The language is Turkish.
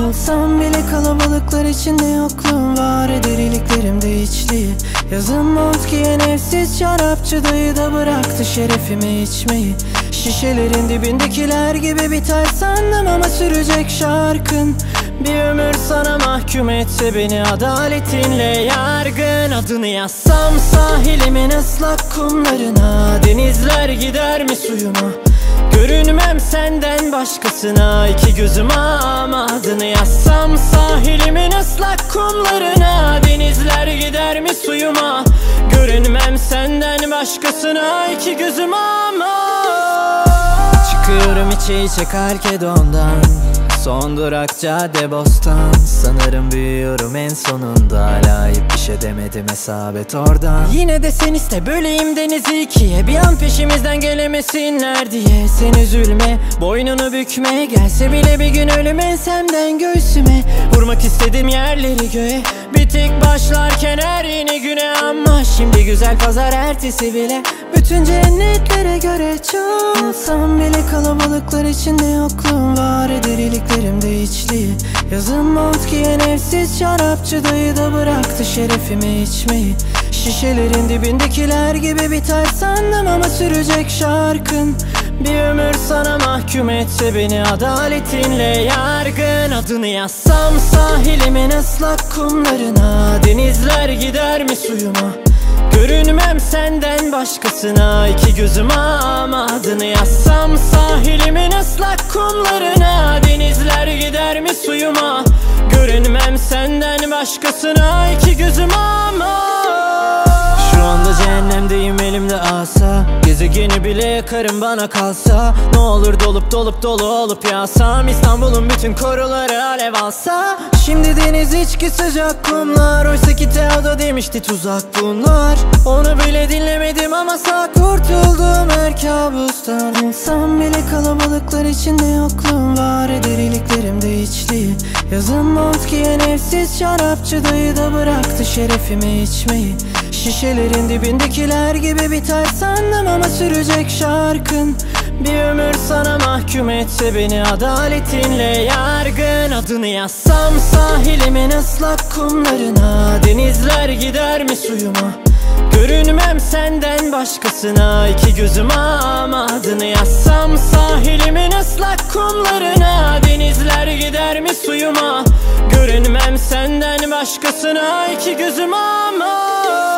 Olsam bile kalabalıklar içinde yokluğum var eder iliklerimde içliği. Yazın mont giyen evsiz şarapçı dayı da bıraktı şerefimi içmeyi. Şişelerin dibindekiler gibi biter sandım ama sürecek şarkın. Bir ömür sana mahkum etse beni adaletinle yargın. Adını yazsam sahilimin ıslak kumlarına, denizler gider mi suyuma? Görünmem senden başkasına, iki gözüm ama adını yazsam sahilimin ıslak kumlarına, denizler gider mi suyuma? Görünmem senden başkasına, iki gözüm ama. Çıkıyorum içe içe Kalkedon'dan, son durak Caddebostan. Sanırım büyüyorum en sonunda, layık bir şey demedim hesabet oradan. Yine de sen iste böleyim denizi ikiye, bir an peşimizden gelemesinler diye. Sen üzülme, boynunu bükme, gelse bile bir gün ölüm ensemden göğsüme. Vurmak istedim yerleri göğe, bitik başlarken her yeni güne. Ama şimdi güzel pazar ertesi bile bütün cennetlere göre çok. Olsam bile kalabalıklar içinde yokluğum var eder iliklerimde içliği. Yazın mont giyen evsiz şarapçı dayı da bıraktı şerefimi içmeyi. Şişelerin dibindekiler gibi biter sandım ama sürecek şarkın. Bir ömür sana mahkum etse beni adaletinle yargın. Adını yazsam sahilimin ıslak kumlarına, denizler gider mi suyuma? Görünmem senden başkasına, iki gözüm ama adını yazsam sahilimin ıslak kumlarına, denizler gider mi suyuma? Görünmem senden başkasına, iki gözüm ama. Şu anda cehennemdeyim elimde asa, gezegeni bile yakarım bana kalsa. Ne olur dolu olup yağsam, İstanbul'un bütün koruları alev alsa. Şimdi deniz içki sıcak kumlar, oysa ki Teodo demişti tuzak bunlar. Onu bile dinlemedim ama sağ kurtuldum her kabustan. Olsam bile kalabalıklar içinde yokluğum var eder iliklerimde içliği. Yazın mont giyen evsiz şarapçı dayı da bıraktı şerefimi içmeyi. Şişelerin dibindekiler gibi biter sandım ama sürecek şarkın. Bir ömür sana mahkum etse beni adaletinle yargın. Adını yazsam sahilimin ıslak kumlarına, denizler gider mi suyuma? Görünmem senden başkasına, iki gözüm ama adını yazsam sahilimin ıslak kumlarına, denizler gider mi suyuma? Görünmem senden başkasına, iki gözüm ama.